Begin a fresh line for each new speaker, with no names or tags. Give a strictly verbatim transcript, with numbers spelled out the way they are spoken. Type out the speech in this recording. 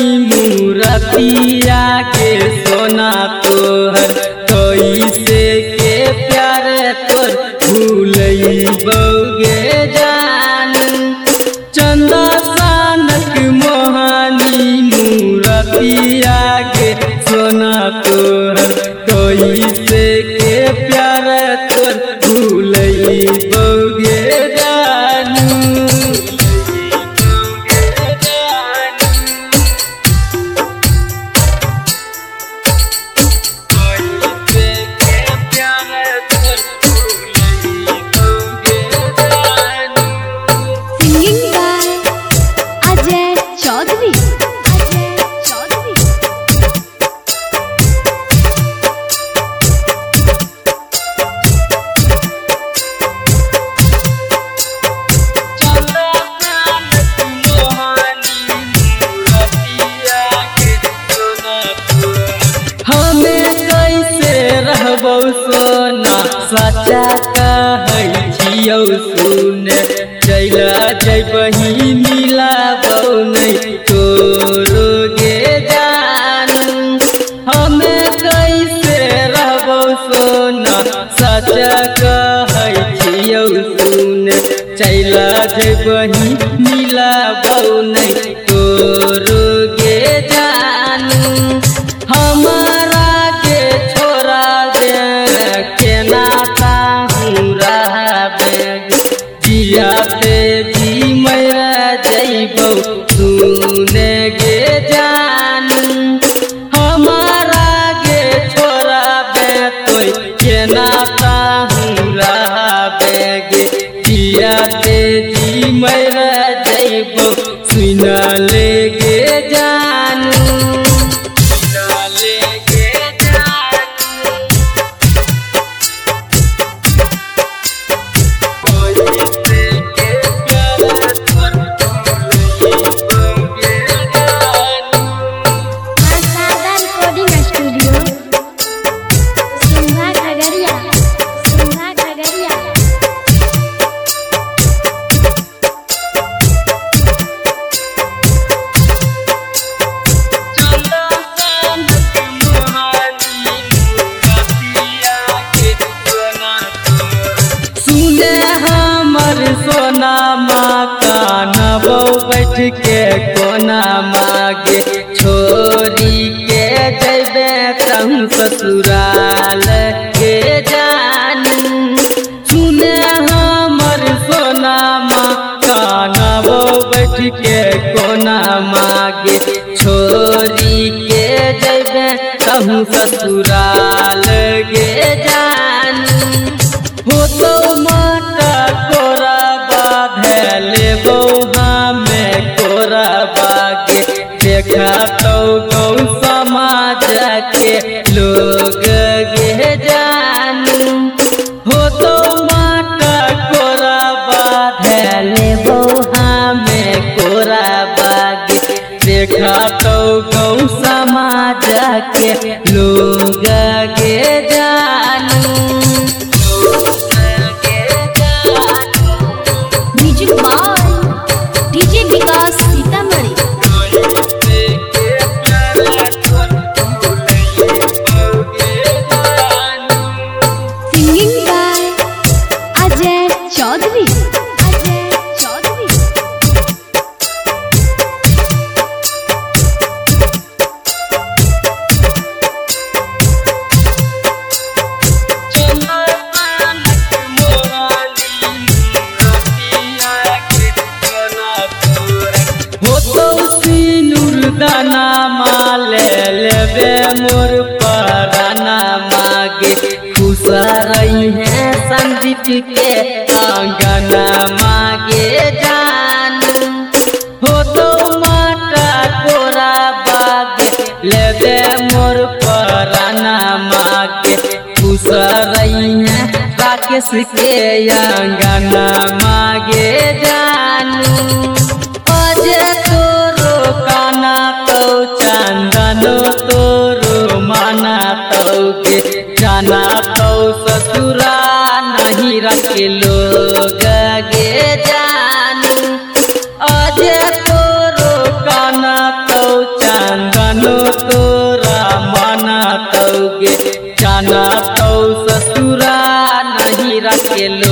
मूरतिया के सोना तोहर कैसे के प्यार तोर भूलैबौगे जान। चंदा सानक मोहानी मूरतिया के सोना तोहर कैसे के प्यार तोर भूलैबौगे जान। सोना सच्चा कहै छियौ सुन, चैला जैबही मिलाबौ नहीं तोरोगे जान। हमे कैसे रहबौ सोना सच्चा कहै छियौ सुन, चैला जैबही मिलाबौ नहीं तोरोगे जान। हमारा के छोड़ा केना ताहूँ रहबे जिया पे जी मरा जैबौ सुने गे जान। हमारा गे छोड़ाबे तोय केना ताहूँ रहबे गे जिया पे जी मरा जैबौ सुना ले गे जान। सोना माँ कानबौ बैठ के कोना मागे, छोरी के जैबे कहूँ ससुराल के जान। सुने हमर सोना माँ कानबौ बैठ के कोना मागे, छोरी के जैबे कहूँ ससुराल के जान। हो तो माता कोरा लेबौ हमें कोरा बागे, देखा तो गौ समाज के लोग गे जान। हो तो माता कोरा बाधे लेबौ हमें कोरा बागे, देखा तो गौ समाज के लोग गे जान। दाना माले लेबे मोर पराना मागे, खुश रही है संदीप के आंगना मागे जान। हो तो माता कोरा बागे, लेबे मोर पराना मागे, खुश रही है राकेश के आंगना मागे जान। चंदनो तोरो माना तौगे, जाना तो ससुरा नहीं रखे लोग गे जान। अजे तोरो काना तो जाना तो ससुरा नहीं रखे